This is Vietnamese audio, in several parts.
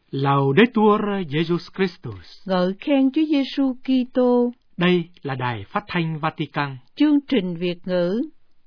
Laudetur Jesus Christus. Ngợi khen Chúa Giêsu Kitô. Đây là Đài Phát thanh Vatican. Chương trình Việt ngữ.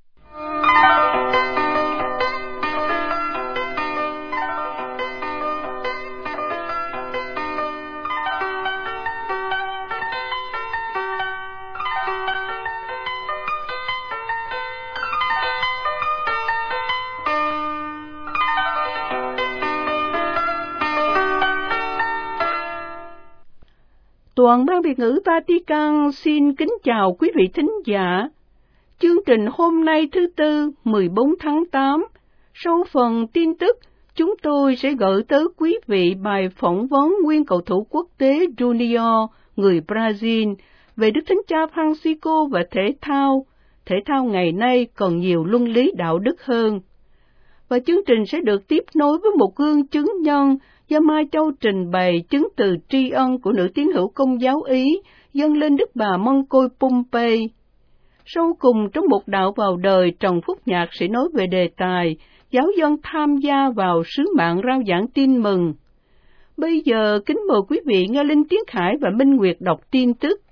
Toàn ban Việt ngữ Vatican xin kính chào quý vị thính giả. Chương trình hôm nay thứ Tư 14 tháng 8, sau phần tin tức, chúng tôi sẽ gửi tới quý vị bài phỏng vấn nguyên cầu thủ quốc tế Junior, người Brazil, về Đức Thánh Cha Francisco và thể thao. Thể thao ngày nay còn nhiều luân lý đạo đức hơn. Và chương trình sẽ được tiếp nối với một gương chứng nhân do Mai Châu trình bày chứng từ tri ân của nữ tín hữu Công giáo Ý dâng lên Đức Bà Mân Côi Pompei. Sau cùng, trong một đạo vào đời, Trần Phúc Nhạc sẽ nói về đề tài giáo dân tham gia vào sứ mạng rao giảng tin mừng. Bây giờ, kính mời quý vị nghe Linh Tiến Khải và Minh Nguyệt đọc tin tức.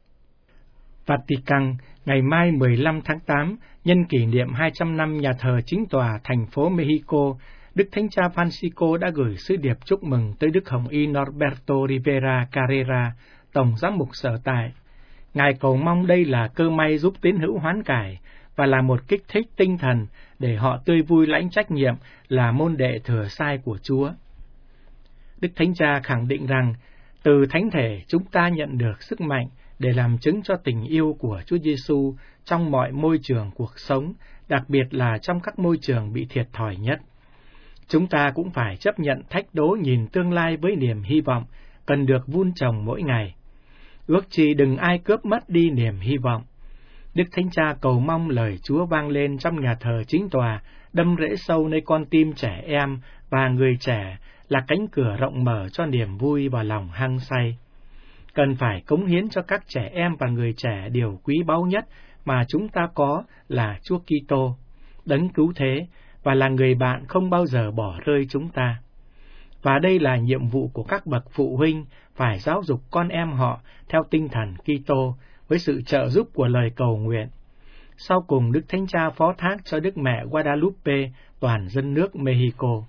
Vatican, ngày mai 15 tháng 8, nhân kỷ niệm 200 năm nhà thờ chính tòa thành phố Mexico, Đức Thánh Cha Francisco đã gửi sứ điệp chúc mừng tới Đức Hồng Y Norberto Rivera Carrera, Tổng giám mục sở tại. Ngài cầu mong đây là cơ may giúp tín hữu hoán cải và là một kích thích tinh thần để họ tươi vui lãnh trách nhiệm là môn đệ thừa sai của Chúa. Đức Thánh Cha khẳng định rằng, từ Thánh Thể chúng ta nhận được sức mạnh để làm chứng cho tình yêu của Chúa Giêsu trong mọi môi trường cuộc sống, đặc biệt là trong các môi trường bị thiệt thòi nhất. Chúng ta cũng phải chấp nhận thách đố nhìn tương lai với niềm hy vọng, cần được vun trồng mỗi ngày. Ước chi đừng ai cướp mất đi niềm hy vọng. Đức Thánh Cha cầu mong lời Chúa vang lên trong nhà thờ chính tòa, đâm rễ sâu nơi con tim trẻ em và người trẻ, là cánh cửa rộng mở cho niềm vui và lòng hăng say. Cần phải cống hiến cho các trẻ em và người trẻ điều quý báu nhất mà chúng ta có là Chúa Kitô, đấng cứu thế, và là người bạn không bao giờ bỏ rơi chúng ta. Và đây là nhiệm vụ của các bậc phụ huynh, phải giáo dục con em họ theo tinh thần Kitô với sự trợ giúp của lời cầu nguyện. Sau cùng, Đức Thánh Cha phó thác cho Đức Mẹ Guadalupe toàn dân nước Mexico.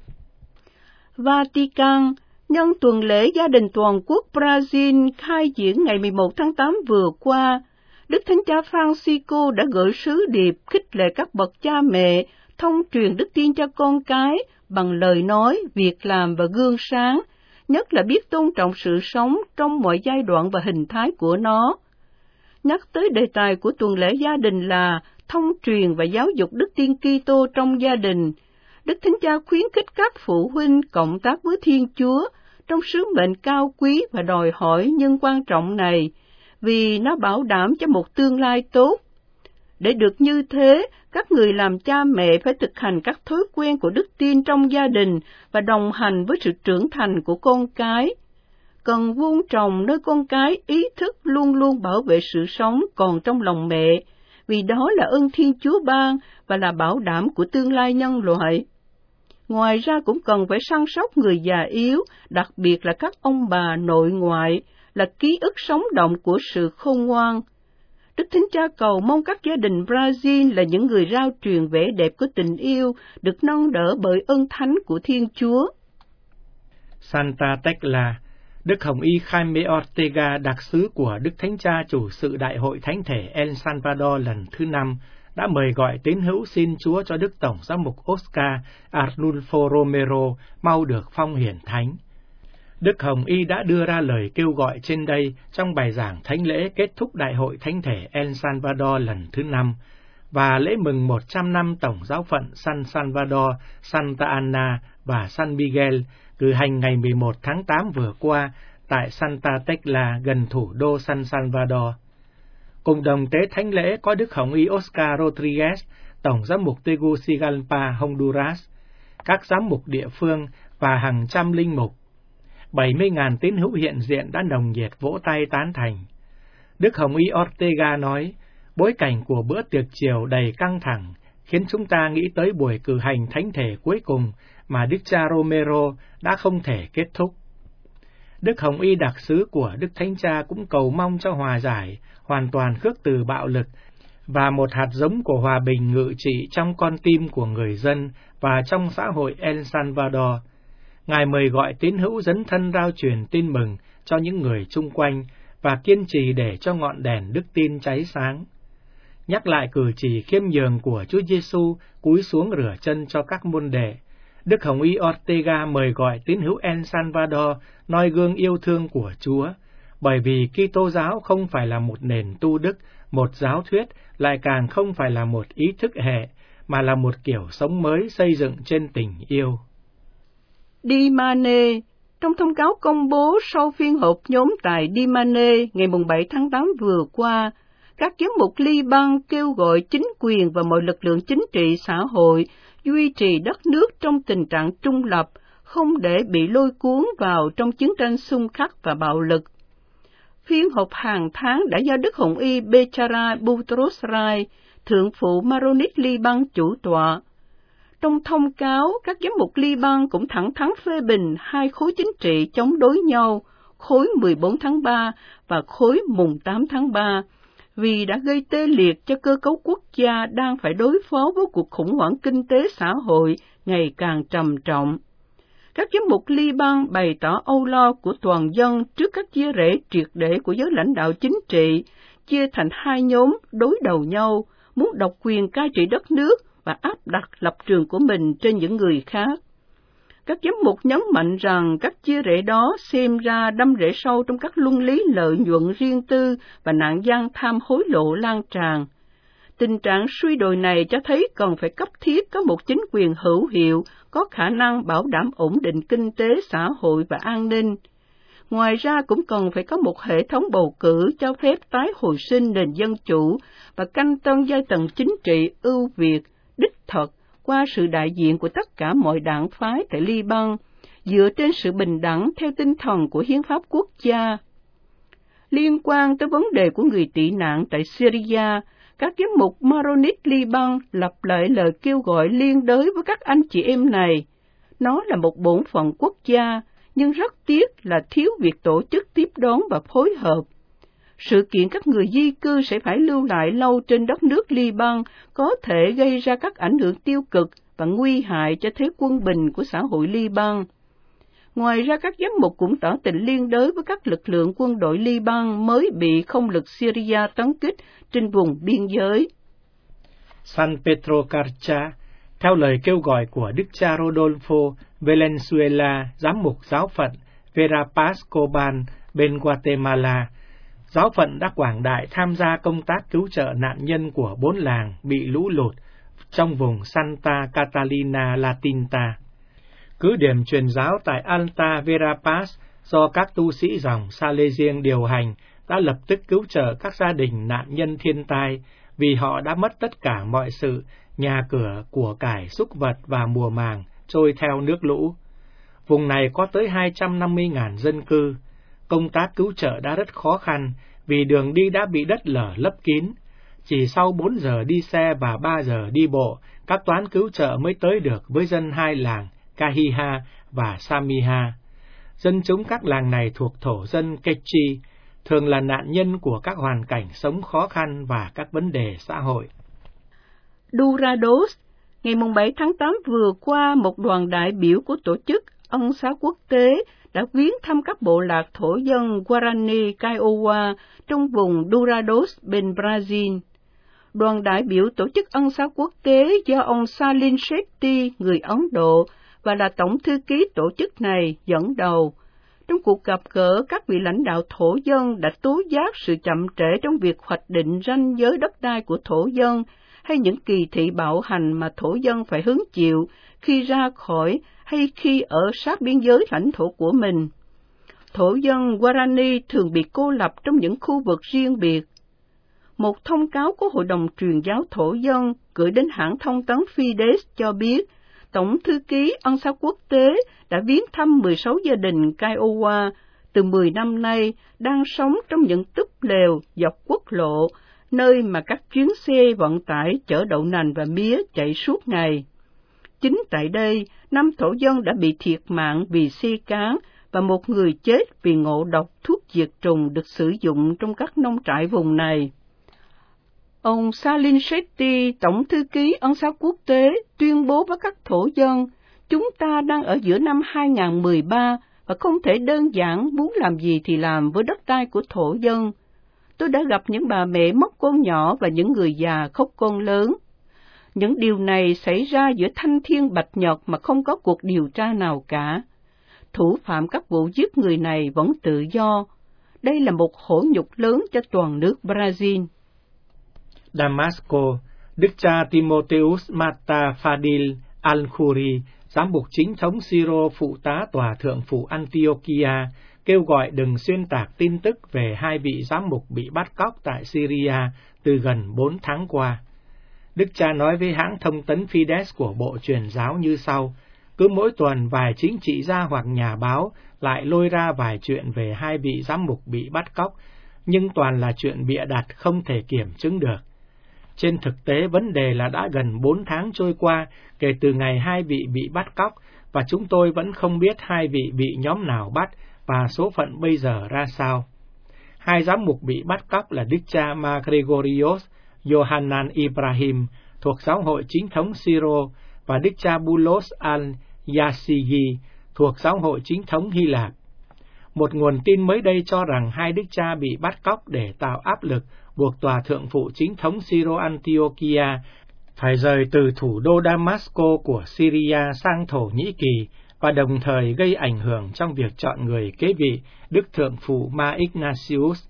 Vatican, nhân tuần lễ gia đình toàn quốc Brazil khai diễn ngày 11 tháng 8 vừa qua, Đức Thánh Cha Francisco đã gửi sứ điệp khích lệ các bậc cha mẹ thông truyền đức tin cho con cái bằng lời nói, việc làm và gương sáng, nhất là biết tôn trọng sự sống trong mọi giai đoạn và hình thái của nó. Nhắc tới đề tài của tuần lễ gia đình là thông truyền và giáo dục đức tin Kitô trong gia đình, Đức Thánh Cha khuyến khích các phụ huynh cộng tác với Thiên Chúa trong sứ mệnh cao quý và đòi hỏi nhưng quan trọng này, vì nó bảo đảm cho một tương lai tốt. Để được như thế, các người làm cha mẹ phải thực hành các thói quen của đức tin trong gia đình và đồng hành với sự trưởng thành của con cái. Cần vun trồng nơi con cái ý thức luôn luôn bảo vệ sự sống còn trong lòng mẹ, vì đó là ơn Thiên Chúa ban và là bảo đảm của tương lai nhân loại. Ngoài ra cũng cần phải săn sóc người già yếu, đặc biệt là các ông bà nội ngoại, là ký ức sống động của sự khôn ngoan. Đức Thánh Cha cầu mong các gia đình Brazil là những người rao truyền vẻ đẹp của tình yêu, được nâng đỡ bởi ơn thánh của Thiên Chúa. Santa Tecla, Đức Hồng Y Jaime Ortega, đặc sứ của Đức Thánh Cha chủ sự Đại hội Thánh thể El Salvador lần thứ 5, đã mời gọi tín hữu xin Chúa cho Đức Tổng giám mục Oscar Arnulfo Romero mau được phong hiển thánh. Đức Hồng Y đã đưa ra lời kêu gọi trên đây trong bài giảng thánh lễ kết thúc Đại hội Thánh thể El Salvador lần thứ 5 và lễ mừng 100 năm Tổng giáo phận San Salvador, Santa Ana và San Miguel cử hành ngày 11 tháng 8 vừa qua tại Santa Tecla gần thủ đô San Salvador. Cùng đồng tế thánh lễ có Đức Hồng Y Oscar Rodriguez, Tổng giám mục Tegucigalpa, Honduras, các giám mục địa phương và hàng trăm linh mục. 70.000 tín hữu hiện diện đã nồng nhiệt vỗ tay tán thành. Đức Hồng Y Ortega nói, bối cảnh của bữa tiệc chiều đầy căng thẳng khiến chúng ta nghĩ tới buổi cử hành thánh thể cuối cùng mà Đức cha Romero đã không thể kết thúc. Đức Hồng Y đặc sứ của Đức Thánh Cha cũng cầu mong cho hòa giải, hoàn toàn khước từ bạo lực, và một hạt giống của hòa bình ngự trị trong con tim của người dân và trong xã hội El Salvador. Ngài mời gọi tín hữu dấn thân rao truyền tin mừng cho những người chung quanh và kiên trì để cho ngọn đèn đức tin cháy sáng. Nhắc lại cử chỉ khiêm nhường của Chúa Giêsu cúi xuống rửa chân cho các môn đệ, Đức Hồng Y Ortega mời gọi tín hữu El Salvador noi gương yêu thương của Chúa, bởi vì Kitô giáo không phải là một nền tu đức, một giáo thuyết, lại càng không phải là một ý thức hệ, mà là một kiểu sống mới xây dựng trên tình yêu. Dimane. Trong thông cáo công bố sau phiên họp nhóm tại Dimane ngày 7 tháng 8 vừa qua, các giám mục Liban kêu gọi chính quyền và mọi lực lượng chính trị xã hội duy trì đất nước trong tình trạng trung lập, không để bị lôi cuốn vào trong chiến tranh xung khắc và bạo lực. Phiên họp hàng tháng đã do Đức Hồng Y Bechara Boutros Rai, thượng phụ Maronit Liban chủ tọa. Trong thông cáo, các giám mục Liban cũng thẳng thắn phê bình hai khối chính trị chống đối nhau, khối 14 tháng 3 và khối mùng 8 tháng 3, vì đã gây tê liệt cho cơ cấu quốc gia đang phải đối phó với cuộc khủng hoảng kinh tế xã hội ngày càng trầm trọng. Các giám mục Liban bày tỏ âu lo của toàn dân trước các chia rẽ triệt để của giới lãnh đạo chính trị, chia thành hai nhóm đối đầu nhau, muốn độc quyền cai trị đất nước và áp đặt lập trường của mình trên những người khác. Các giám mục nhấn mạnh rằng các chia rẽ đó xem ra đâm rễ sâu trong các luân lý lợi nhuận riêng tư và nạn gian tham hối lộ lan tràn. Tình trạng suy đồi này cho thấy cần phải cấp thiết có một chính quyền hữu hiệu, có khả năng bảo đảm ổn định kinh tế, xã hội và an ninh. Ngoài ra cũng cần phải có một hệ thống bầu cử cho phép tái hồi sinh nền dân chủ và canh tân giai tầng chính trị ưu việt, đích thực, qua sự đại diện của tất cả mọi đảng phái tại Liban, dựa trên sự bình đẳng theo tinh thần của hiến pháp quốc gia. Liên quan tới vấn đề của người tị nạn tại Syria, các giám mục Maronit Liban lặp lại lời kêu gọi liên đới với các anh chị em này. Nó là một bổn phận quốc gia, nhưng rất tiếc là thiếu việc tổ chức tiếp đón và phối hợp. Sự kiện các người di cư sẽ phải lưu lại lâu trên đất nước Liban có thể gây ra các ảnh hưởng tiêu cực và nguy hại cho thế quân bình của xã hội Liban. Ngoài ra, các giám mục cũng tỏ tình liên đới với các lực lượng quân đội Liban mới bị không lực Syria tấn kích trên vùng biên giới. San Pedro Carcha, theo lời kêu gọi của Đức cha Rodolfo Valenzuela, giám mục giáo phận Verapaz Coban bên Guatemala, giáo phận đã quảng đại tham gia công tác cứu trợ nạn nhân của 4 làng bị lũ lụt trong vùng Santa Catalina Latinta. Cứ điểm truyền giáo tại Alta Verapaz do các tu sĩ dòng Salesian điều hành đã lập tức cứu trợ các gia đình nạn nhân thiên tai vì họ đã mất tất cả mọi sự, nhà cửa, của cải, súc vật và mùa màng trôi theo nước lũ. Vùng này có tới 250.000 dân cư. Công tác cứu trợ đã rất khó khăn vì đường đi đã bị đất lở lấp kín. Chỉ sau 4 giờ đi xe và 3 giờ đi bộ, các toán cứu trợ mới tới được với dân hai làng Cahiha và Samiha. Dân chúng các làng này thuộc thổ dân Quechua, thường là nạn nhân của các hoàn cảnh sống khó khăn và các vấn đề xã hội. Dorados, ngày 7 tháng 8 vừa qua, một đoàn đại biểu của tổ chức Ân xá quốc tế đã viếng thăm các bộ lạc thổ dân Guarani Kiowa trong vùng Dorados bên Brazil. Đoàn đại biểu tổ chức Ân xá quốc tế do ông Salim Shetty, người Ấn Độ, và là tổng thư ký tổ chức này dẫn đầu. Trong cuộc gặp gỡ, các vị lãnh đạo thổ dân đã tố giác sự chậm trễ trong việc hoạch định ranh giới đất đai của thổ dân hay những kỳ thị bạo hành mà thổ dân phải hứng chịu khi ra khỏi hay khi ở sát biên giới lãnh thổ của mình. Thổ dân Guarani thường bị cô lập trong những khu vực riêng biệt. Một thông cáo của Hội đồng Truyền giáo Thổ dân gửi đến hãng thông tấn Fides cho biết, Tổng thư ký Ân xá quốc tế đã viếng thăm 16 gia đình Kiowa từ 10 năm nay đang sống trong những túp lều dọc quốc lộ, nơi mà các chuyến xe vận tải chở đậu nành và mía chạy suốt ngày. Chính tại đây, 5 thổ dân đã bị thiệt mạng vì xe cán và một người chết vì ngộ độc thuốc diệt trùng được sử dụng trong các nông trại vùng này. Ông Salim Shetty, Tổng thư ký Ân xá Quốc tế, tuyên bố với các thổ dân, chúng ta đang ở giữa năm 2013 và không thể đơn giản muốn làm gì thì làm với đất đai của thổ dân. Tôi đã gặp những bà mẹ mất con nhỏ và những người già khóc con lớn. Những điều này xảy ra giữa thanh thiên bạch nhật mà không có cuộc điều tra nào cả. Thủ phạm các vụ giết người này vẫn tự do. Đây là một hổ nhục lớn cho toàn nước Brazil. Damasco, Đức cha Timotheus Mata Fadil Al-Khoury, giám mục chính thống Syro phụ tá tòa thượng phụ Antiochia, kêu gọi đừng xuyên tạc tin tức về 2 vị giám mục bị bắt cóc tại Syria từ gần 4 tháng qua. Đức cha nói với hãng thông tấn Fides của Bộ Truyền giáo như sau: cứ mỗi tuần vài chính trị gia hoặc nhà báo lại lôi ra vài chuyện về 2 vị giám mục bị bắt cóc, nhưng toàn là chuyện bịa đặt không thể kiểm chứng được. Trên thực tế, vấn đề là đã gần 4 tháng trôi qua kể từ ngày 2 vị bị bắt cóc, và chúng tôi vẫn không biết 2 vị bị nhóm nào bắt và số phận bây giờ ra sao. 2 giám mục bị bắt cóc là Đức cha Magregorios Yohanan Ibrahim thuộc giáo hội chính thống Syro và Đức cha Boulos al-Yassigi thuộc giáo hội chính thống Hy Lạp. Một nguồn tin mới đây cho rằng 2 đức cha bị bắt cóc để tạo áp lực buộc tòa thượng phụ chính thống Syro Antiochia phải rời từ thủ đô Damasco của Syria sang Thổ Nhĩ Kỳ và đồng thời gây ảnh hưởng trong việc chọn người kế vị Đức Thượng phụ Ma Ignatius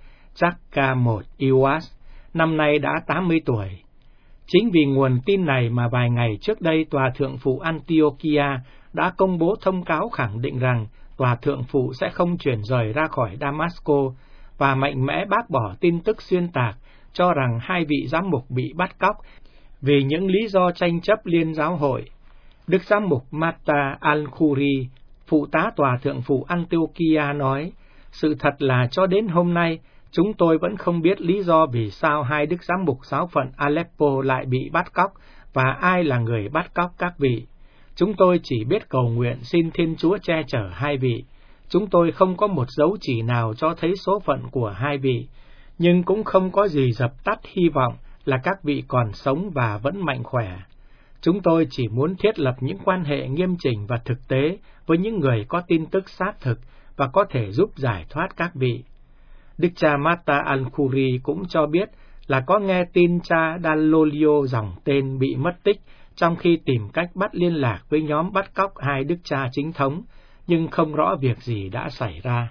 Chaka I Iwas, năm nay đã 80 tuổi. Chính vì nguồn tin này mà vài ngày trước đây Tòa Thượng phụ Antiochia đã công bố thông cáo khẳng định rằng Tòa Thượng phụ sẽ không chuyển rời ra khỏi Damasco và mạnh mẽ bác bỏ tin tức xuyên tạc cho rằng 2 vị giám mục bị bắt cóc vì những lý do tranh chấp liên giáo hội. Đức giám mục Mata Al-Khoury, phụ tá Tòa Thượng phụ Antiochia nói, sự thật là cho đến hôm nay, chúng tôi vẫn không biết lý do vì sao 2 đức giám mục giáo phận Aleppo lại bị bắt cóc và ai là người bắt cóc các vị. Chúng tôi chỉ biết cầu nguyện xin Thiên Chúa che chở 2 vị. Chúng tôi không có một dấu chỉ nào cho thấy số phận của 2 vị, nhưng cũng không có gì dập tắt hy vọng là các vị còn sống và vẫn mạnh khỏe. Chúng tôi chỉ muốn thiết lập những quan hệ nghiêm chỉnh và thực tế với những người có tin tức xác thực và có thể giúp giải thoát các vị. Đức cha Mata Al-Khoury cũng cho biết là có nghe tin cha Dallolio dòng tên bị mất tích trong khi tìm cách bắt liên lạc với nhóm bắt cóc 2 đức cha chính thống, nhưng không rõ việc gì đã xảy ra.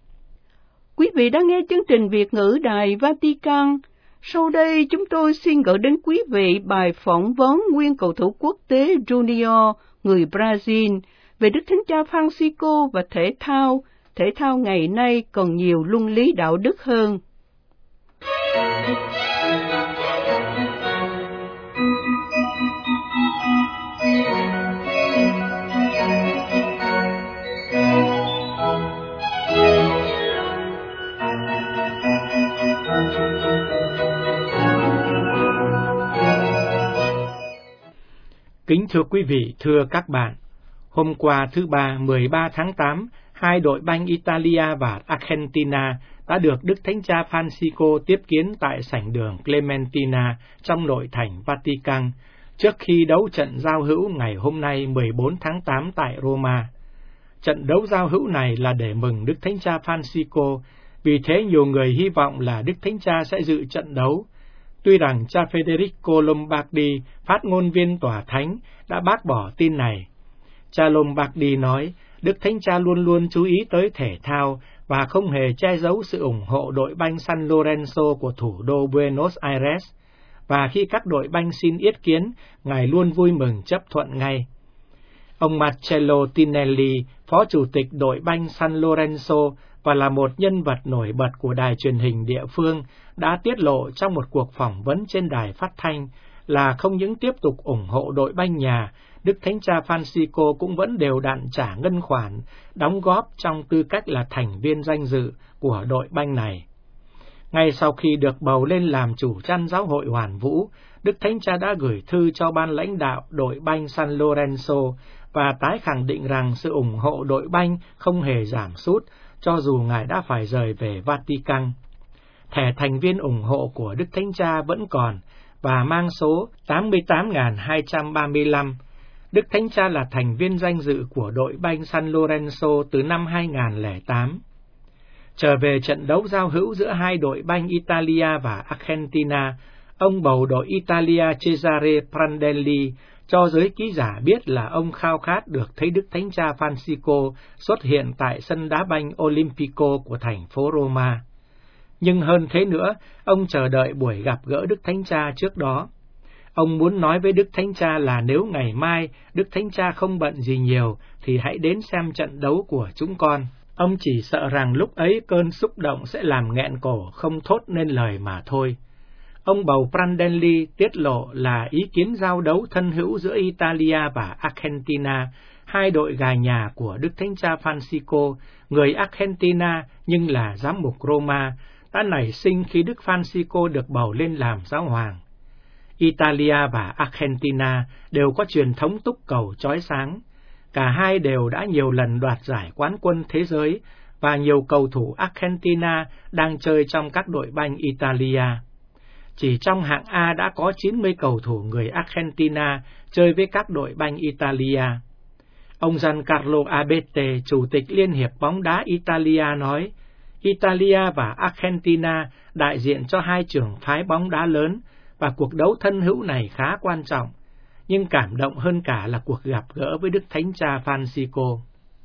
Quý vị đã nghe chương trình Việt ngữ Đài Vatican. Sau đây chúng tôi xin gửi đến quý vị bài phỏng vấn nguyên cầu thủ quốc tế Junior, người Brazil, về Đức Thánh Cha Francisco và thể thao. Thể thao ngày nay còn nhiều luân lý đạo đức hơn. Kính thưa quý vị, thưa các bạn, hôm qua thứ Ba 13 tháng 8, 2 đội banh Italia và Argentina đã được Đức Thánh Cha Francisco tiếp kiến tại sảnh đường Clementina trong nội thành Vatican, trước khi đấu trận giao hữu ngày hôm nay 14 tháng 8 tại Roma. Trận đấu giao hữu này là để mừng Đức Thánh Cha Francisco, vì thế nhiều người hy vọng là Đức Thánh Cha sẽ dự trận đấu. Tuy rằng cha Federico Lombardi, phát ngôn viên tòa thánh, đã bác bỏ tin này. Cha Lombardi nói, Đức Thánh Cha luôn luôn chú ý tới thể thao và không hề che giấu sự ủng hộ đội banh San Lorenzo của thủ đô Buenos Aires, và khi các đội banh xin ý kiến, Ngài luôn vui mừng chấp thuận ngay. Ông Marcello Tinelli, phó chủ tịch đội banh San Lorenzo và là một nhân vật nổi bật của đài truyền hình địa phương, đã tiết lộ trong một cuộc phỏng vấn trên đài phát thanh là không những tiếp tục ủng hộ đội banh nhà, Đức Thánh Cha Francisco cũng vẫn đều đặn trả ngân khoản, đóng góp trong tư cách là thành viên danh dự của đội banh này. Ngay sau khi được bầu lên làm chủ chăn giáo hội Hoàn Vũ, Đức Thánh Cha đã gửi thư cho ban lãnh đạo đội banh San Lorenzo và tái khẳng định rằng sự ủng hộ đội banh không hề giảm sút, cho dù Ngài đã phải rời về Vatican. Thẻ thành viên ủng hộ của Đức Thánh Cha vẫn còn và mang số 88.235. Đức Thánh Cha là thành viên danh dự của đội banh San Lorenzo từ năm 2008. Trở về trận đấu giao hữu giữa hai đội banh Italia và Argentina, ông bầu đội Italia Cesare Prandelli cho giới ký giả biết là ông khao khát được thấy Đức Thánh Cha Francisco xuất hiện tại sân đá banh Olimpico của thành phố Roma. Nhưng hơn thế nữa, ông chờ đợi buổi gặp gỡ Đức Thánh Cha trước đó. Ông muốn nói với Đức Thánh Cha là nếu ngày mai Đức Thánh Cha không bận gì nhiều thì hãy đến xem trận đấu của chúng con. Ông chỉ sợ rằng lúc ấy cơn xúc động sẽ làm nghẹn cổ không thốt nên lời mà thôi. Ông bầu Prandelli tiết lộ là ý kiến giao đấu thân hữu giữa Italia và Argentina, hai đội gà nhà của Đức Thánh Cha Francisco, người Argentina nhưng là giám mục Roma, đã nảy sinh khi Đức Francisco được bầu lên làm giáo hoàng. Italia và Argentina đều có truyền thống túc cầu chói sáng. Cả hai đều đã nhiều lần đoạt giải quán quân thế giới và nhiều cầu thủ Argentina đang chơi trong các đội banh Italia. Chỉ trong hạng A đã có 90 cầu thủ người Argentina chơi với các đội banh Italia. Ông Giancarlo Abete, Chủ tịch Liên hiệp bóng đá Italia nói, Italia và Argentina đại diện cho hai trường phái bóng đá lớn và cuộc đấu thân hữu này khá quan trọng, nhưng cảm động hơn cả là cuộc gặp gỡ với Đức Thánh Cha Francisco.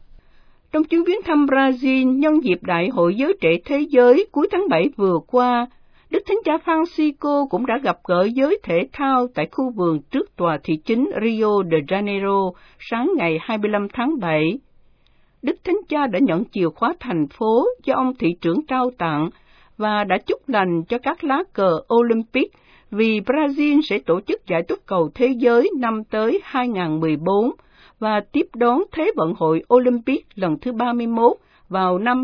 Trong chuyến viếng thăm Brazil nhân dịp Đại hội Giới Trẻ Thế giới cuối tháng 7 vừa qua, Đức Thánh Cha Francisco cũng đã gặp gỡ giới thể thao tại khu vườn trước tòa thị chính Rio de Janeiro sáng ngày 25 tháng 7. Đức Thánh Cha đã nhận chìa khóa thành phố do ông thị trưởng trao tặng và đã chúc lành cho các lá cờ Olympic vì Brazil sẽ tổ chức giải túc cầu thế giới năm tới 2014 và tiếp đón Thế vận hội Olympic lần thứ 31 vào năm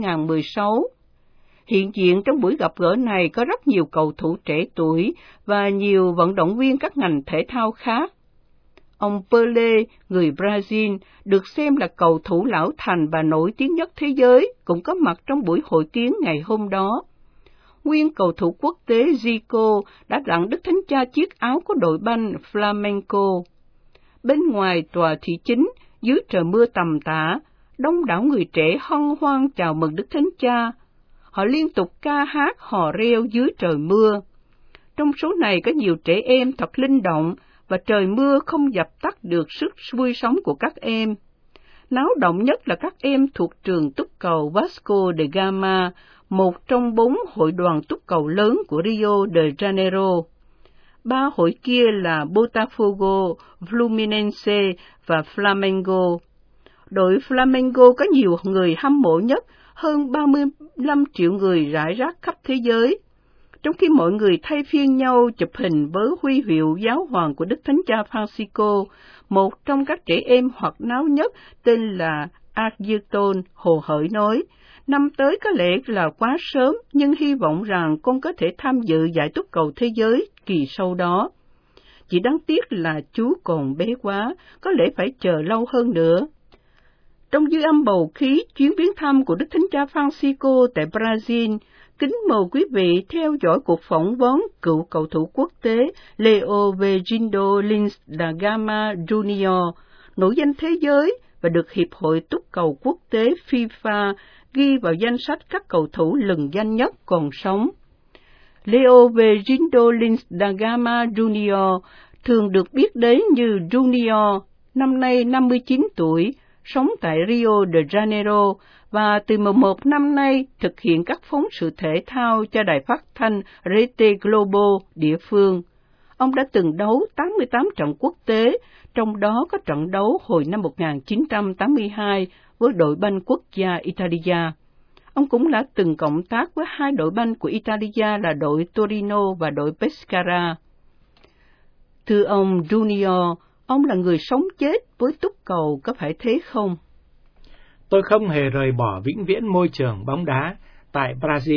2016. Hiện diện trong buổi gặp gỡ này có rất nhiều cầu thủ trẻ tuổi và nhiều vận động viên các ngành thể thao khác. Ông Pelé, người Brazil, được xem là cầu thủ lão thành và nổi tiếng nhất thế giới, cũng có mặt trong buổi hội kiến ngày hôm đó. Nguyên cầu thủ quốc tế Zico đã tặng Đức Thánh Cha chiếc áo của đội banh Flamengo. Bên ngoài tòa thị chính, dưới trời mưa tầm tã, đông đảo người trẻ hân hoan chào mừng Đức Thánh Cha. Họ liên tục ca hát hò reo dưới trời mưa. Trong số này có nhiều trẻ em thật linh động, và trời mưa không dập tắt được sức vui sống của các em. Náo động nhất là các em thuộc trường túc cầu Vasco da Gama, một trong 4 hội đoàn túc cầu lớn của Rio de Janeiro. 3 hội kia là Botafogo, Fluminense và Flamengo. Đội Flamengo có nhiều người hâm mộ nhất, hơn 35 triệu người rải rác khắp thế giới. Trong khi mọi người thay phiên nhau chụp hình với huy hiệu giáo hoàng của Đức Thánh Cha Francisco, một trong các trẻ em hoặc náo nhất tên là Ayrton hồ hởi nói, năm tới có lẽ là quá sớm, nhưng hy vọng rằng con có thể tham dự giải túc cầu thế giới kỳ sau đó. Chỉ đáng tiếc là chú còn bé quá, có lẽ phải chờ lâu hơn nữa. Trong dư âm bầu khí chuyến viếng thăm của Đức Thánh Cha Francisco tại Brazil, kính mời quý vị theo dõi cuộc phỏng vấn cựu cầu thủ quốc tế Leo Virgilio Lins da Gama Jr., nổi danh thế giới và được Hiệp hội Túc cầu Quốc tế FIFA ghi vào danh sách các cầu thủ lừng danh nhất còn sống. Leo Virgilio Lins da Gama Jr. thường được biết đến như Junior, năm nay 59 tuổi, sống tại Rio de Janeiro và từ 11 năm nay thực hiện các phóng sự thể thao cho đài phát thanh Rete Globo địa phương. Ông đã từng đấu 88 trận quốc tế, trong đó có trận đấu hồi năm 1982 với đội banh quốc gia Italia. Ông cũng đã từng cộng tác với 2 đội banh của Italia là đội Torino và đội Pescara. Thưa ông Junior, ông là người sống chết với túc cầu, có phải thế không? Tôi không hề rời bỏ vĩnh viễn môi trường bóng đá. Tại Brazil,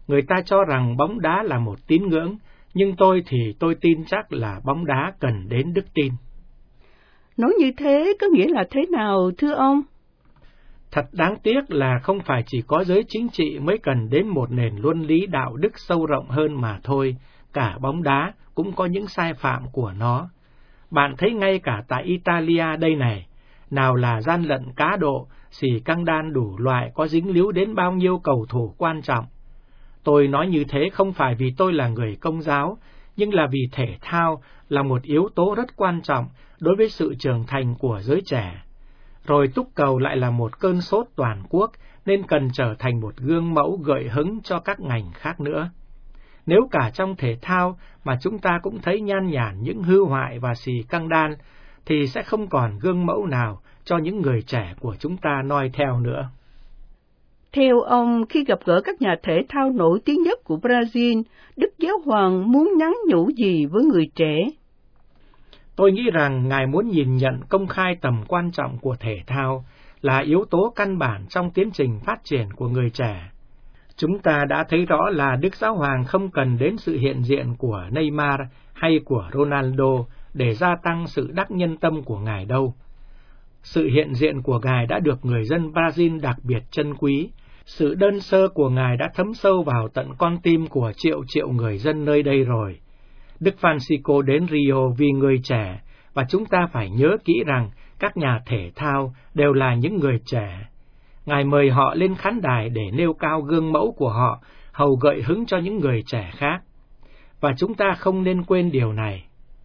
Người ta cho rằng bóng đá là một tín ngưỡng, nhưng tôi tin chắc là bóng đá cần đến đức tin. Nói như thế có nghĩa là thế nào, thưa ông? Thật đáng tiếc là không phải chỉ có giới chính trị mới cần đến một nền luân lý đạo đức sâu rộng hơn mà thôi, cả bóng đá cũng có những sai phạm của nó. Bạn thấy ngay cả tại Italia đây này, nào là gian lận cá độ, xì căng đan đủ loại có dính líu đến bao nhiêu cầu thủ quan trọng. Tôi nói như thế không phải vì tôi là người Công giáo, nhưng là vì thể thao là một yếu tố rất quan trọng đối với sự trưởng thành của giới trẻ. Rồi túc cầu lại là một cơn sốt toàn quốc, nên cần trở thành một gương mẫu gợi hứng cho các ngành khác nữa. Nếu cả trong thể thao mà chúng ta cũng thấy nhan nhản những hư hoại và xì căng đan, thì sẽ không còn gương mẫu nào cho những người trẻ của chúng ta noi theo nữa. Theo ông, khi gặp gỡ các nhà thể thao nổi tiếng nhất của Brazil, Đức Giáo Hoàng muốn nhắn nhủ gì với người trẻ? Tôi nghĩ rằng Ngài muốn nhìn nhận công khai tầm quan trọng của thể thao là yếu tố căn bản trong tiến trình phát triển của người trẻ. Chúng ta đã thấy rõ là Đức Giáo Hoàng không cần đến sự hiện diện của Neymar hay của Ronaldo để gia tăng sự đắc nhân tâm của Ngài đâu. Sự hiện diện của Ngài đã được người dân Brazil đặc biệt trân quý. Sự đơn sơ của Ngài đã thấm sâu vào tận con tim của triệu triệu người dân nơi đây rồi. Đức Francisco đến Rio vì người trẻ, và chúng ta phải nhớ kỹ rằng các nhà thể thao đều là những người trẻ. Ngài mời họ lên khán đài để nêu cao gương mẫu của họ, hầu gợi hứng cho những người trẻ khác. Và chúng ta không nên quên điều này.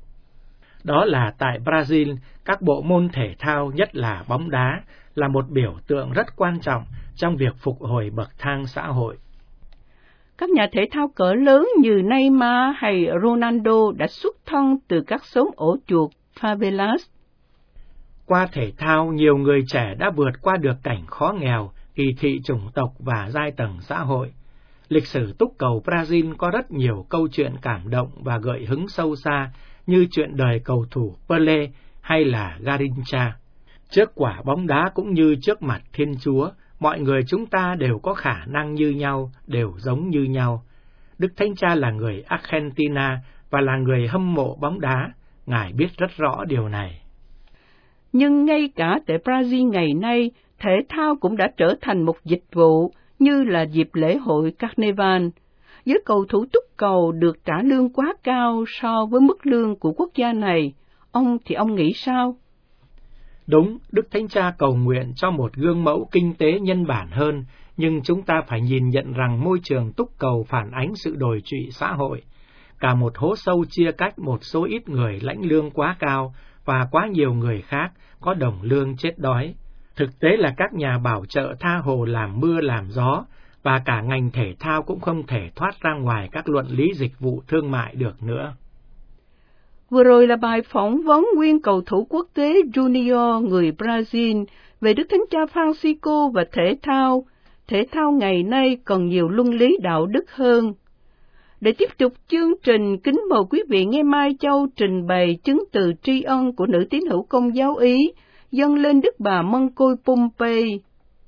Đó là tại Brazil, các bộ môn thể thao, nhất là bóng đá, là một biểu tượng rất quan trọng trong việc phục hồi bậc thang xã hội. Các nhà thể thao cỡ lớn như Neymar hay Ronaldo đã xuất thân từ các xóm ổ chuột favelas. Qua thể thao, nhiều người trẻ đã vượt qua được cảnh khó nghèo, kỳ thị chủng tộc và giai tầng xã hội. Lịch sử túc cầu Brazil có rất nhiều câu chuyện cảm động và gợi hứng sâu xa, như chuyện đời cầu thủ Pelé hay là Garrincha. Trước quả bóng đá cũng như trước mặt Thiên Chúa, mọi người chúng ta đều có khả năng như nhau, đều giống như nhau. Đức Thánh Cha là người Argentina và là người hâm mộ bóng đá, Ngài biết rất rõ điều này. Nhưng ngay cả tại Brazil ngày nay, thể thao cũng đã trở thành một dịch vụ như là dịp lễ hội Carnival. Giới cầu thủ túc cầu được trả lương quá cao so với mức lương của quốc gia này. Ông nghĩ sao? Đúng, Đức Thánh Cha cầu nguyện cho một gương mẫu kinh tế nhân bản hơn, nhưng chúng ta phải nhìn nhận rằng môi trường túc cầu phản ánh sự đồi trụy xã hội. Cả một hố sâu chia cách một số ít người lãnh lương quá cao và quá nhiều người khác có đồng lương chết đói. Thực tế là các nhà bảo trợ tha hồ làm mưa làm gió, và cả ngành thể thao cũng không thể thoát ra ngoài các luận lý dịch vụ thương mại được nữa. Vừa rồi là bài phỏng vấn nguyên cầu thủ quốc tế Junior người Brazil về Đức Thánh Cha Francisco và thể thao. Thể thao ngày nay còn nhiều luân lý đạo đức hơn. Để tiếp tục chương trình, kính mời quý vị nghe Mai Châu trình bày chứng từ tri ân của nữ tín hữu Công giáo Ý dâng lên Đức Bà Mân Côi Pompey.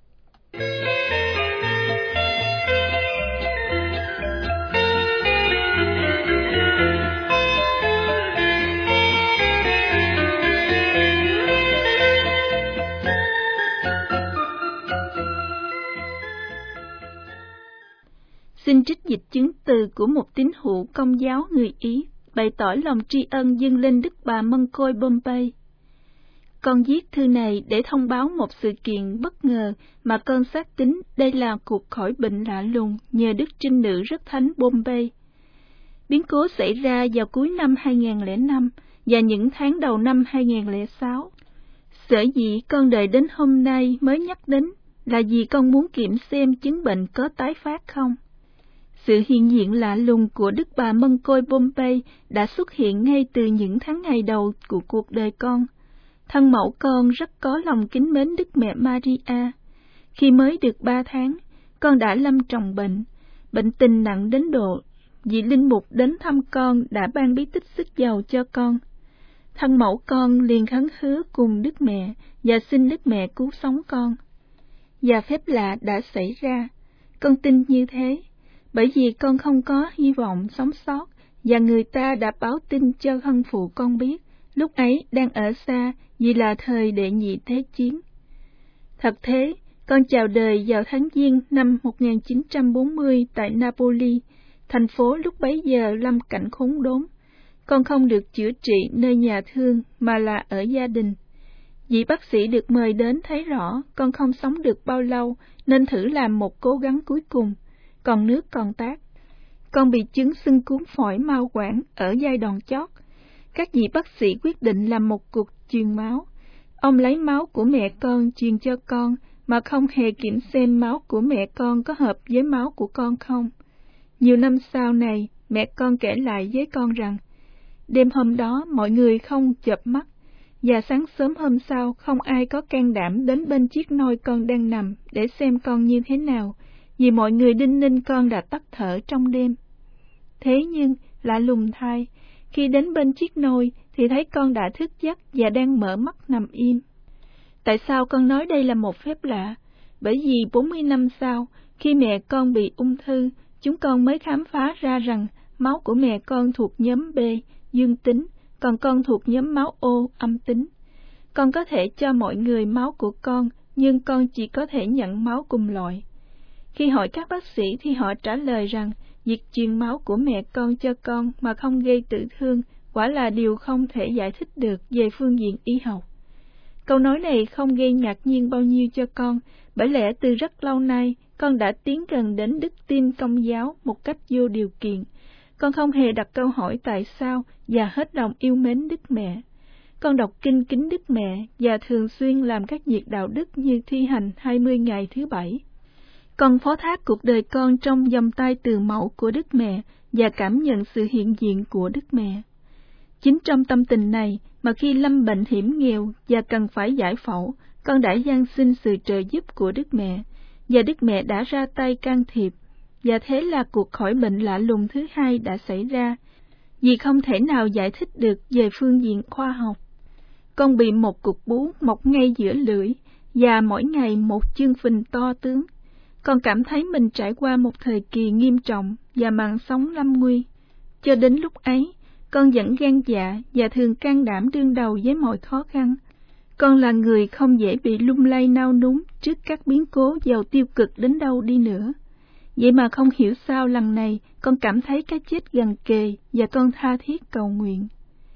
Xin trích dịch chứng từ của một tín hữu Công giáo người Ý, bày tỏ lòng tri ân dâng lên Đức Bà Mân Côi Pompey. Con viết thư này để thông báo một sự kiện bất ngờ mà con xác tín đây là cuộc khỏi bệnh lạ lùng nhờ Đức Trinh Nữ Rất Thánh Pompey. Biến cố xảy ra vào cuối năm 2005 và những tháng đầu năm 2006. Sở dĩ con đợi đến hôm nay mới nhắc đến là vì con muốn kiểm xem chứng bệnh có tái phát không. Sự hiện diện lạ lùng của Đức Bà Mân Côi Pompey đã xuất hiện ngay từ những tháng ngày đầu của cuộc đời con. Thân mẫu con rất có lòng kính mến Đức Mẹ Maria. Khi mới được 3 tháng, con đã lâm trọng bệnh tình nặng đến độ vị linh mục đến thăm con đã ban bí tích xức dầu cho con. Thân mẫu con liền khấn hứa cùng Đức Mẹ và xin Đức Mẹ cứu sống con. Và phép lạ đã xảy ra, con tin như thế. bởi vì con không có hy vọng sống sót, và người ta đã báo tin cho thân phụ con biết, lúc ấy đang ở xa vì là thời đệ nhị thế chiến. Thật thế, con chào đời vào tháng Giêng năm 1940 tại Napoli, thành phố lúc bấy giờ lâm cảnh khốn đốn. Con không được chữa trị nơi nhà thương mà là ở gia đình. Vị bác sĩ được mời đến thấy rõ con không sống được bao lâu nên thử làm một cố gắng cuối cùng, còn nước còn tát. Con bị chứng sưng cuốn phổi mao quản ở giai đoạn chót. Các vị bác sĩ quyết định làm một cuộc truyền máu. Ông lấy máu của mẹ con truyền cho con mà không hề kiểm xem máu của mẹ con có hợp với máu của con không. Nhiều năm sau này, mẹ con kể lại với con rằng, đêm hôm đó mọi người không chợp mắt, và sáng sớm hôm sau không ai có can đảm đến bên chiếc nôi con đang nằm để xem con như thế nào, vì mọi người đinh ninh con đã tắt thở trong đêm. Thế nhưng, lạ lùng thay, khi đến bên chiếc nôi thì thấy con đã thức giấc và đang mở mắt nằm im. Tại sao con nói đây là một phép lạ? Bởi vì 40 năm sau, khi mẹ con bị ung thư, chúng con mới khám phá ra rằng máu của mẹ con thuộc nhóm B, dương tính, còn con thuộc nhóm máu O, âm tính. Con có thể cho mọi người máu của con, nhưng con chỉ có thể nhận máu cùng loại. Khi hỏi các bác sĩ thì họ trả lời rằng việc truyền máu của mẹ con cho con mà không gây tự thương quả là điều không thể giải thích được về phương diện y học. Câu nói này không gây ngạc nhiên bao nhiêu cho con, bởi lẽ từ rất lâu nay con đã tiến gần đến đức tin Công giáo một cách vô điều kiện. Con không hề đặt câu hỏi tại sao và hết lòng yêu mến Đức Mẹ. Con đọc kinh kính Đức Mẹ và thường xuyên làm các việc đạo đức như thi hành 20 ngày thứ Bảy. Con phó thác cuộc đời con trong vòng tay từ mẫu của Đức Mẹ và cảm nhận sự hiện diện của Đức Mẹ. Chính trong tâm tình này mà khi lâm bệnh hiểm nghèo và cần phải giải phẫu, con đã van xin sự trợ giúp của Đức Mẹ, và Đức Mẹ đã ra tay can thiệp, và thế là cuộc khỏi bệnh lạ lùng thứ hai đã xảy ra, vì không thể nào giải thích được về phương diện khoa học. Con bị một cục bú mọc ngay giữa lưỡi, và mỗi ngày một chương phình to tướng. Con cảm thấy mình trải qua một thời kỳ nghiêm trọng và mạng sống lâm nguy. Cho đến lúc ấy, con vẫn gan dạ và thường can đảm đương đầu với mọi khó khăn. Con là người không dễ bị lung lay nao núng trước các biến cố giàu tiêu cực đến đâu đi nữa. Vậy mà không hiểu sao lần này con cảm thấy cái chết gần kề và con tha thiết cầu nguyện.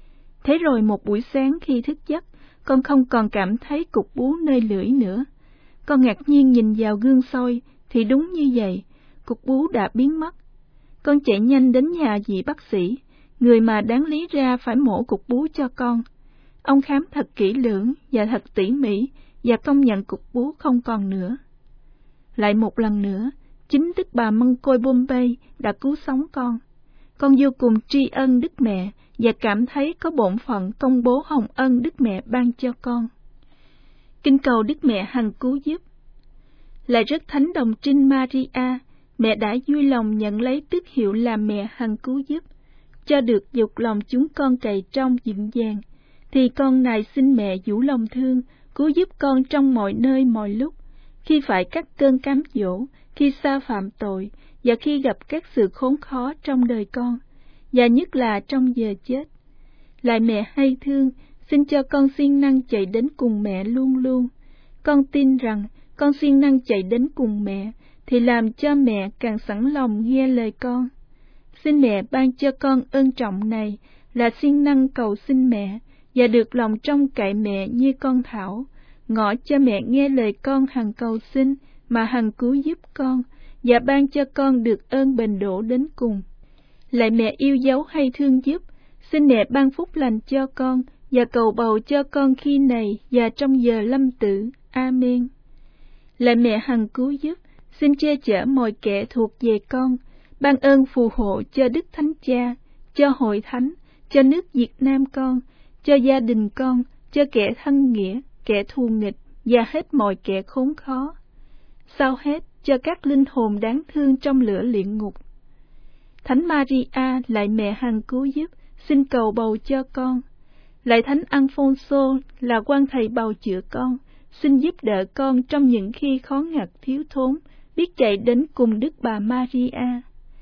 Thế rồi một buổi sáng khi thức giấc, con không còn cảm thấy cục bú nơi lưỡi nữa. Con ngạc nhiên nhìn vào gương soi thì đúng như vậy, cục bú đã biến mất. Con chạy nhanh đến nhà vị bác sĩ, người mà đáng lý ra phải mổ cục bú cho con. Ông khám thật kỹ lưỡng và thật tỉ mỉ và công nhận cục bú không còn nữa. Lại một lần nữa, chính Đức Bà Mân Côi Bombay đã cứu sống con. Con vô cùng tri ân Đức Mẹ và cảm thấy có bổn phận công bố hồng ân Đức Mẹ ban cho con. Kinh cầu Đức Mẹ hằng cứu giúp. Lạy rất thánh đồng trinh Maria, mẹ đã vui lòng nhận lấy tước hiệu làm mẹ hằng cứu giúp, cho được dục lòng chúng con cày trong vững vàng, thì con nài xin mẹ vũ lòng thương, cứu giúp con trong mọi nơi mọi lúc, khi phải các cơn cám dỗ, khi sa phạm tội, và khi gặp các sự khốn khó trong đời con, và nhất là trong giờ chết. Lạy mẹ hay thương, xin cho con siêng năng chạy đến cùng mẹ luôn luôn. Con tin rằng con siêng năng chạy đến cùng mẹ, thì làm cho mẹ càng sẵn lòng nghe lời con. Xin mẹ ban cho con ơn trọng này là siêng năng cầu xin mẹ, và được lòng trông cậy mẹ như con Thảo, ngỏ cho mẹ nghe lời con hằng cầu xin mà hằng cứu giúp con, và ban cho con được ơn bền đổ đến cùng. Lạy mẹ yêu dấu hay thương giúp, xin mẹ ban phúc lành cho con, và cầu bầu cho con khi này và trong giờ lâm tử. Amen. Lạy mẹ hằng cứu giúp, xin che chở mọi kẻ thuộc về con, ban ơn phù hộ cho Đức Thánh Cha, cho Hội Thánh, cho nước Việt Nam con, cho gia đình con, cho kẻ thân nghĩa, kẻ thù nghịch và hết mọi kẻ khốn khó. Sau hết, cho các linh hồn đáng thương trong lửa luyện ngục. Thánh Maria, lạy mẹ hằng cứu giúp, xin cầu bầu cho con. Lạy Thánh Alfonso, là quan thầy bào chữa con, xin giúp đỡ con trong những khi khó ngặt thiếu thốn, biết chạy đến cùng Đức Bà Maria.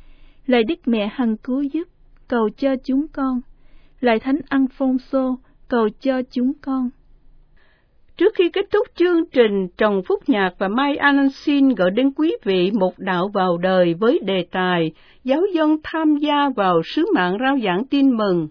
Lạy Đức Mẹ Hằng cứu giúp, cầu cho chúng con. Lạy Thánh Alphonso, cầu cho chúng con. Trước khi kết thúc chương trình, Trần Phúc Nhạc và Mai An xin gửi đến quý vị một đạo vào đời với đề tài Giáo dân tham gia vào sứ mạng rao giảng tin mừng.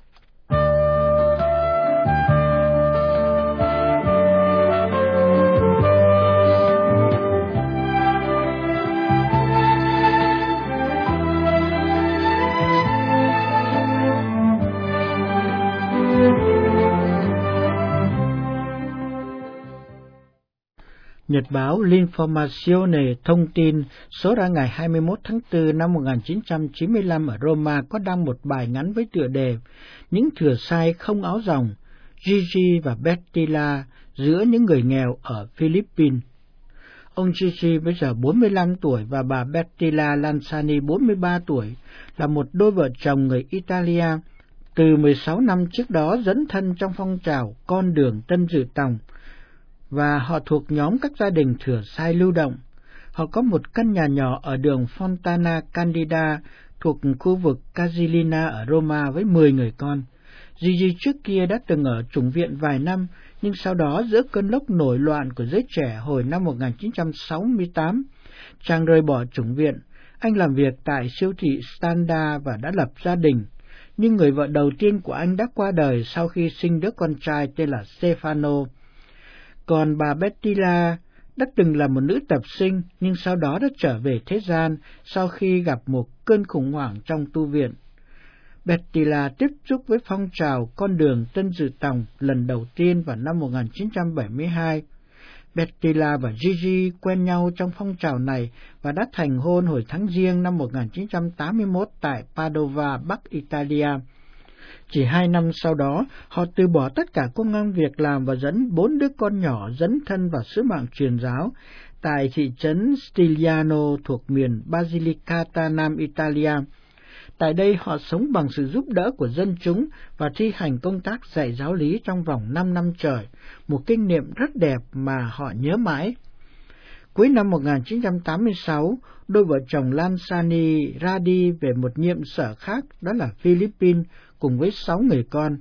Nhật báo L'Informazione thông tin số ra ngày 21 tháng 4 năm 1995 ở Roma có đăng một bài ngắn với tựa đề Những thừa sai không áo ròng, Gigi và Bettila giữa những người nghèo ở Philippines. Ông Gigi bây giờ 45 tuổi và bà Bettila Lansani 43 tuổi là một đôi vợ chồng người Italia. Từ 16 năm trước đó dấn thân trong phong trào Con đường Tân Dự Tòng, và họ thuộc nhóm các gia đình thừa sai lưu động. Họ có một căn nhà nhỏ ở đường Fontana Candida thuộc khu vực Casilina ở Roma với 10 người con. Gigi trước kia đã từng ở chủng viện vài năm, nhưng sau đó giữa cơn lốc nổi loạn của giới trẻ hồi năm 1968, chàng rời bỏ chủng viện. Anh làm việc tại siêu thị Standa và đã lập gia đình. Nhưng người vợ đầu tiên của anh đã qua đời sau khi sinh đứa con trai tên là Stefano. Còn bà Bettila đã từng là một nữ tập sinh, nhưng sau đó đã trở về thế gian sau khi gặp một cơn khủng hoảng trong tu viện. Bettila tiếp xúc với phong trào Con đường Tân Dự Tòng lần đầu tiên vào năm 1972. Bettila và Gigi quen nhau trong phong trào này và đã thành hôn hồi tháng Giêng năm 1981 tại Padova, Bắc Italia. Chỉ 2 năm sau đó, họ từ bỏ tất cả công ăn việc làm và dẫn 4 đứa con nhỏ dấn thân vào sứ mạng truyền giáo tại thị trấn Stigliano thuộc miền Basilicata, Nam Italia. Tại đây họ sống bằng sự giúp đỡ của dân chúng và thi hành công tác dạy giáo lý trong vòng 5 năm trời, một kinh nghiệm rất đẹp mà họ nhớ mãi. Cuối năm 1986, đôi vợ chồng Lansani ra đi về một nhiệm sở khác, đó là Philippines, cùng với 6 người con.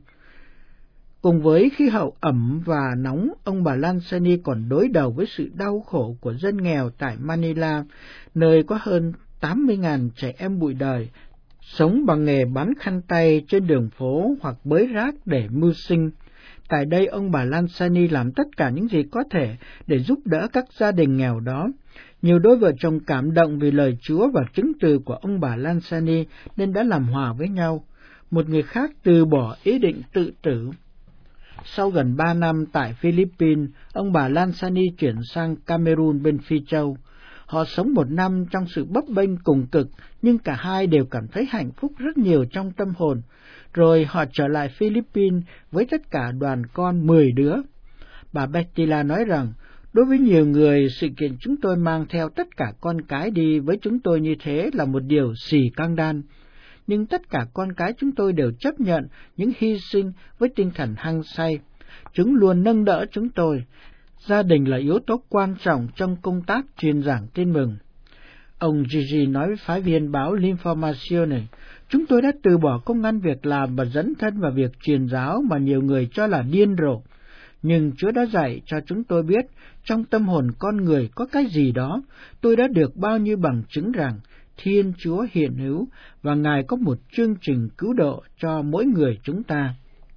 Cùng với khí hậu ẩm và nóng, ông bà Lansani còn đối đầu với sự đau khổ của dân nghèo tại Manila, nơi có hơn 80.000 trẻ em bụi đời, sống bằng nghề bán khăn tay trên đường phố hoặc bới rác để mưu sinh. Tại đây, ông bà Lansani làm tất cả những gì có thể để giúp đỡ các gia đình nghèo đó. Nhiều đôi vợ chồng cảm động vì lời Chúa và chứng từ của ông bà Lansani nên đã làm hòa với nhau. Một người khác từ bỏ ý định tự tử. Sau gần 3 năm tại Philippines, ông bà Lansani chuyển sang Cameroon bên Phi Châu. Họ sống 1 năm trong sự bấp bênh cùng cực, nhưng cả hai đều cảm thấy hạnh phúc rất nhiều trong tâm hồn. Rồi họ trở lại Philippines với tất cả đoàn con 10 đứa. Bà Bettila nói rằng, đối với nhiều người, sự kiện chúng tôi mang theo tất cả con cái đi với chúng tôi như thế là một điều xì căng đan. Nhưng tất cả con cái chúng tôi đều chấp nhận những hy sinh với tinh thần hăng say. Chúng luôn nâng đỡ chúng tôi. Gia đình là yếu tố quan trọng trong công tác truyền giảng tin mừng. Ông Gigi nói với phái viên báo L'Informazione, chúng tôi đã từ bỏ công ăn việc làm và dấn thân vào việc truyền giáo mà nhiều người cho là điên rồ. Nhưng Chúa đã dạy cho chúng tôi biết, trong tâm hồn con người có cái gì đó. Tôi đã được bao nhiêu bằng chứng rằng Thiên Chúa hiện hữu và Ngài có một chương trình cứu độ cho mỗi người chúng ta.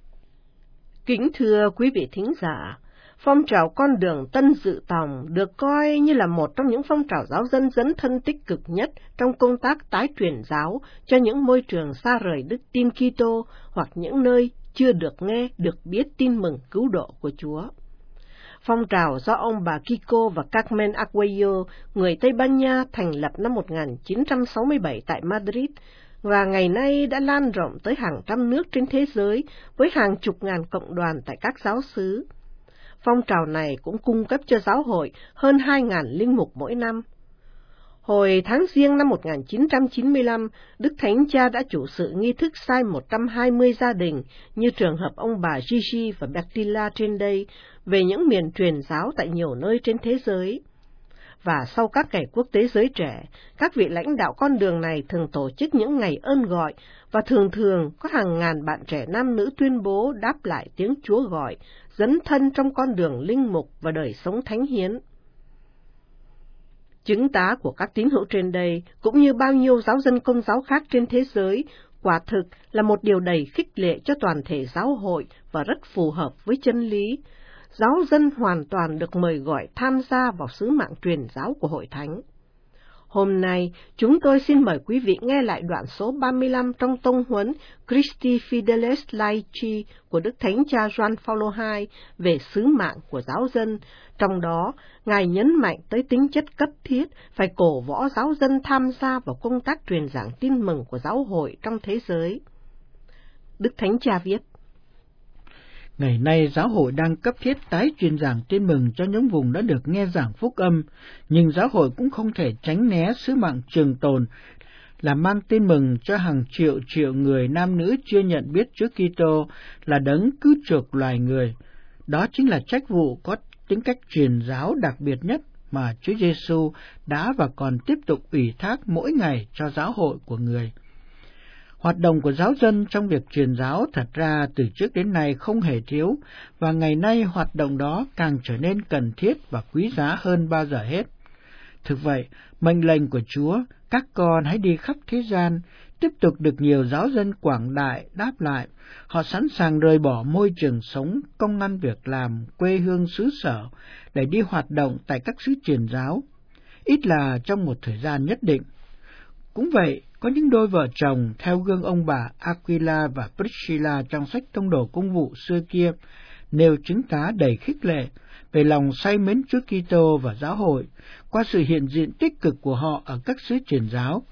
Kính thưa quý vị thính giả, phong trào Con đường Tân Dự Tòng được coi như là một trong những phong trào giáo dân dấn thân tích cực nhất trong công tác tái truyền giáo cho những môi trường xa rời đức tin Kitô hoặc những nơi chưa được nghe, được biết tin mừng cứu độ của Chúa. Phong trào do ông bà Kiko và Carmen Arguello, người Tây Ban Nha, thành lập năm 1967 tại Madrid, và ngày nay đã lan rộng tới hàng trăm nước trên thế giới với hàng chục ngàn cộng đoàn tại các giáo xứ. Phong trào này cũng cung cấp cho giáo hội hơn 2.000 linh mục mỗi năm. Hồi tháng Giêng năm 1995, Đức Thánh Cha đã chủ sự nghi thức sai 120 gia đình, như trường hợp ông bà Gigi và Bettila trên đây, về những miền truyền giáo tại nhiều nơi trên thế giới. Và sau các ngày quốc tế giới trẻ, các vị lãnh đạo con đường này thường tổ chức những ngày ơn gọi, và thường thường có hàng ngàn bạn trẻ nam nữ tuyên bố đáp lại tiếng Chúa gọi, dấn thân trong con đường linh mục và đời sống thánh hiến. Chứng tá của các tín hữu trên đây, cũng như bao nhiêu giáo dân Công giáo khác trên thế giới, quả thực là một điều đầy khích lệ cho toàn thể giáo hội và rất phù hợp với chân lý. Giáo dân hoàn toàn được mời gọi tham gia vào sứ mạng truyền giáo của Hội Thánh. Hôm nay, chúng tôi xin mời quý vị nghe lại đoạn số 35 trong tông huấn Christi Fideles Laici của Đức Thánh Cha Gioan Phaolô II về sứ mạng của giáo dân. Trong đó, Ngài nhấn mạnh tới tính chất cấp thiết phải cổ võ giáo dân tham gia vào công tác truyền giảng tin mừng của giáo hội trong thế giới. Đức Thánh Cha viết: Ngày nay, giáo hội đang cấp thiết tái truyền giảng tin mừng cho những vùng đã được nghe giảng phúc âm, nhưng giáo hội cũng không thể tránh né sứ mạng trường tồn là mang tin mừng cho hàng triệu triệu người nam nữ chưa nhận biết Chúa Kitô là đấng cứu chuộc loài người. Đó chính là trách vụ có tính cách truyền giáo đặc biệt nhất mà Chúa Giêsu đã và còn tiếp tục ủy thác mỗi ngày cho giáo hội của người. Hoạt động của giáo dân trong việc truyền giáo thật ra từ trước đến nay không hề thiếu, và ngày nay hoạt động đó càng trở nên cần thiết và quý giá hơn bao giờ hết. Thực vậy, mệnh lệnh của Chúa, các con hãy đi khắp thế gian, tiếp tục được nhiều giáo dân quảng đại đáp lại. Họ sẵn sàng rời bỏ môi trường sống, công ăn việc làm, quê hương xứ sở để đi hoạt động tại các xứ truyền giáo, ít là trong một thời gian nhất định. Cũng vậy, có những đôi vợ chồng theo gương ông bà Aquila và Priscilla trong sách Tông đồ Công vụ xưa kia, nêu chứng tá đầy khích lệ về lòng say mến Chúa Kitô và giáo hội qua sự hiện diện tích cực của họ ở các xứ truyền giáo.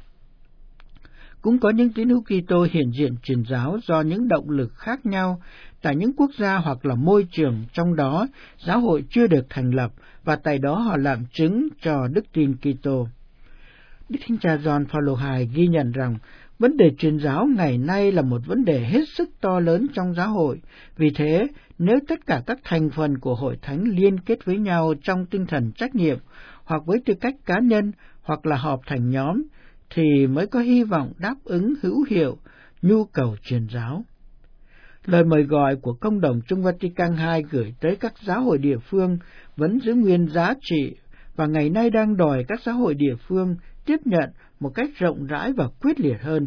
Cũng có những tín hữu Kitô hiện diện truyền giáo do những động lực khác nhau tại những quốc gia hoặc là môi trường trong đó giáo hội chưa được thành lập, và tại đó họ làm chứng cho đức tin Kitô. Đức Thánh Cha Gioan Phaolô II ghi nhận rằng vấn đề truyền giáo ngày nay là một vấn đề hết sức to lớn trong giáo hội. Vì thế, nếu tất cả các thành phần của Hội Thánh liên kết với nhau trong tinh thần trách nhiệm, hoặc với tư cách cá nhân, hoặc là họp thành nhóm, thì mới có hy vọng đáp ứng hữu hiệu nhu cầu truyền giáo. Lời mời gọi của Công đồng Trung Vatican II gửi tới các giáo hội địa phương vẫn giữ nguyên giá trị, và ngày nay đang đòi các giáo hội địa phương tiếp nhận một cách rộng rãi và quyết liệt hơn.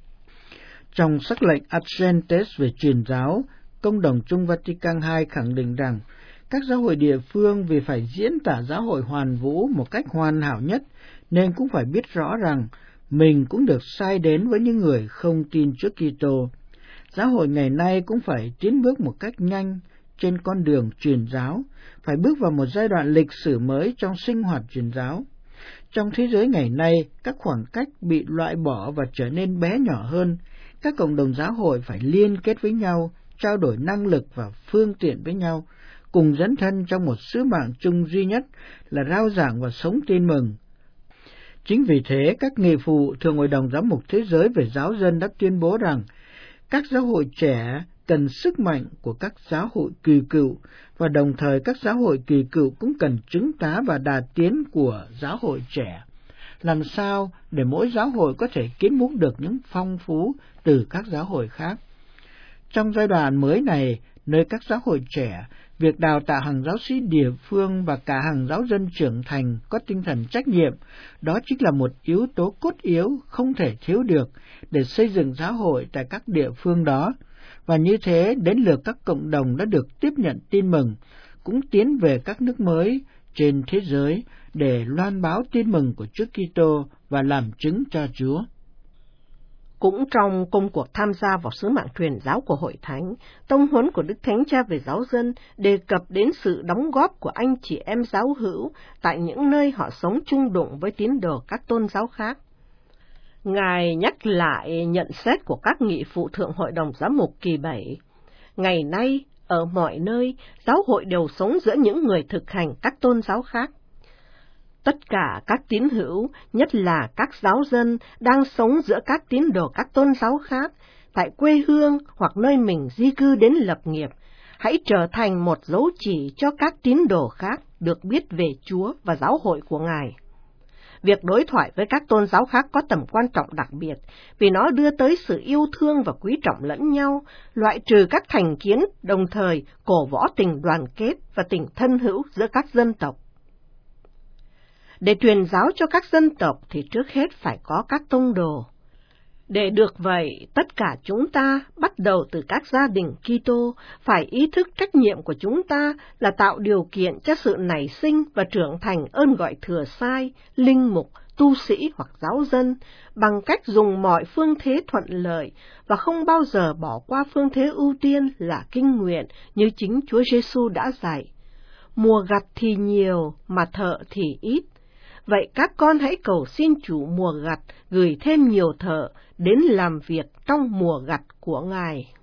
Trong sắc lệnh Agentes về truyền giáo, Công đồng Trung Vatican II khẳng định rằng các giáo hội địa phương vì phải diễn tả giáo hội hoàn vũ một cách hoàn hảo nhất, nên cũng phải biết rõ rằng mình cũng được sai đến với những người không tin Chúa Kitô. Giáo hội ngày nay cũng phải tiến bước một cách nhanh trên con đường truyền giáo, phải bước vào một giai đoạn lịch sử mới trong sinh hoạt truyền giáo. Trong thế giới ngày nay, các khoảng cách bị loại bỏ và trở nên bé nhỏ hơn. Các cộng đồng giáo hội phải liên kết với nhau, trao đổi năng lực và phương tiện với nhau, cùng dấn thân trong một sứ mạng chung duy nhất là rao giảng và sống tin mừng. Chính vì thế, các nghị phụ Thượng Hội đồng Giám mục Thế giới về giáo dân đã tuyên bố rằng các giáo hội trẻ cần sức mạnh của các giáo hội kỳ cựu, và đồng thời các giáo hội kỳ cựu cũng cần chứng tá và đà tiến của giáo hội trẻ. Làm sao để mỗi giáo hội có thể kiến múc được những phong phú từ các giáo hội khác? Trong giai đoạn mới này, nơi các giáo hội trẻ, việc đào tạo hàng giáo sĩ địa phương và cả hàng giáo dân trưởng thành có tinh thần trách nhiệm, đó chính là một yếu tố cốt yếu không thể thiếu được để xây dựng giáo hội tại các địa phương đó. Và như thế, đến lượt các cộng đồng đã được tiếp nhận tin mừng, cũng tiến về các nước mới trên thế giới để loan báo tin mừng của Chúa Kitô và làm chứng cho Chúa. Cũng trong công cuộc tham gia vào sứ mạng truyền giáo của Hội Thánh, tông huấn của Đức Thánh Cha về giáo dân đề cập đến sự đóng góp của anh chị em giáo hữu tại những nơi họ sống chung đụng với tín đồ các tôn giáo khác. Ngài nhắc lại nhận xét của các nghị phụ Thượng Hội đồng Giám mục kỳ 7. Ngày nay, ở mọi nơi, giáo hội đều sống giữa những người thực hành các tôn giáo khác. Tất cả các tín hữu, nhất là các giáo dân, đang sống giữa các tín đồ các tôn giáo khác, tại quê hương hoặc nơi mình di cư đến lập nghiệp, hãy trở thành một dấu chỉ cho các tín đồ khác. được biết về Chúa và giáo hội của Ngài. Việc đối thoại với các tôn giáo khác có tầm quan trọng đặc biệt vì nó đưa tới sự yêu thương và quý trọng lẫn nhau, loại trừ các thành kiến, đồng thời cổ võ tình đoàn kết và tình thân hữu giữa các dân tộc. Để truyền giáo cho các dân tộc thì trước hết phải có các tông đồ. Để được vậy, tất cả chúng ta, bắt đầu từ các gia đình Kitô, phải ý thức trách nhiệm của chúng ta là tạo điều kiện cho sự nảy sinh và trưởng thành ơn gọi thừa sai, linh mục, tu sĩ hoặc giáo dân, bằng cách dùng mọi phương thế thuận lợi và không bao giờ bỏ qua phương thế ưu tiên là kinh nguyện như chính Chúa Giêsu đã dạy. Mùa gặt thì nhiều, mà thợ thì ít. Vậy các con hãy cầu xin Chủ mùa gặt gửi thêm nhiều thợ đến làm việc trong mùa gặt của Ngài.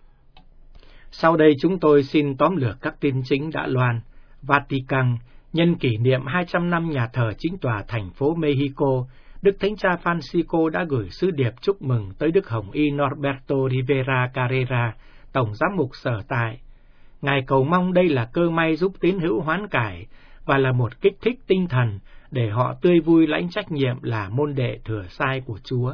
Sau đây chúng tôi xin tóm lược các tin chính đã loan. Vatican, nhân kỷ niệm 200 năm nhà thờ chính tòa thành phố Mexico, Đức Thánh Cha Francisco đã gửi sứ điệp chúc mừng tới Đức Hồng Y Norberto Rivera Carrera, Tổng giám mục sở tại. Ngài cầu mong đây là cơ may giúp tín hữu hoán cải và là một kích thích tinh thần để họ tươi vui lãnh trách nhiệm là môn đệ thừa sai của Chúa.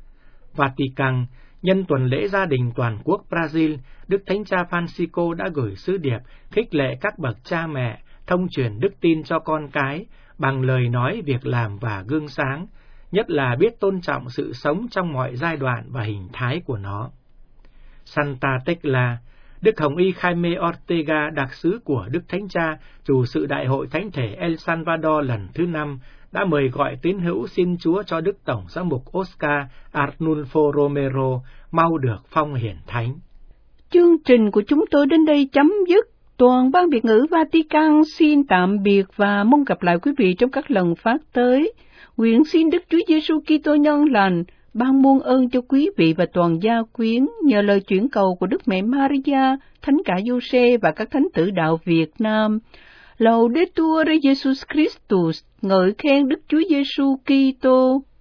Vatican, nhân tuần lễ gia đình toàn quốc Brazil, Đức Thánh Cha Francisco đã gửi sứ điệp khích lệ các bậc cha mẹ thông truyền đức tin cho con cái bằng lời nói, việc làm và gương sáng, nhất là biết tôn trọng sự sống trong mọi giai đoạn và hình thái của nó. Santa Tecla, Đức Hồng Y Jaime Ortega, đặc sứ của Đức Thánh Cha, chủ sự Đại hội Thánh thể El Salvador lần thứ 5, đã mời gọi tín hữu xin Chúa cho Đức Tổng giám mục Oscar Arnulfo Romero mau được phong hiển thánh. Chương trình của chúng tôi đến đây chấm dứt. Toàn ban Việt ngữ Vatican xin tạm biệt và mong gặp lại quý vị trong các lần phát tới. Nguyện xin Đức Chúa Giêsu Kitô nhân lành ban muôn ơn cho quý vị và toàn gia quyến nhờ lời chuyển cầu của Đức Mẹ Maria, Thánh cả Giuse và các thánh tử đạo Việt Nam. Laudetur Jesus Christus, ngợi khen Đức Chúa Giêsu Kitô.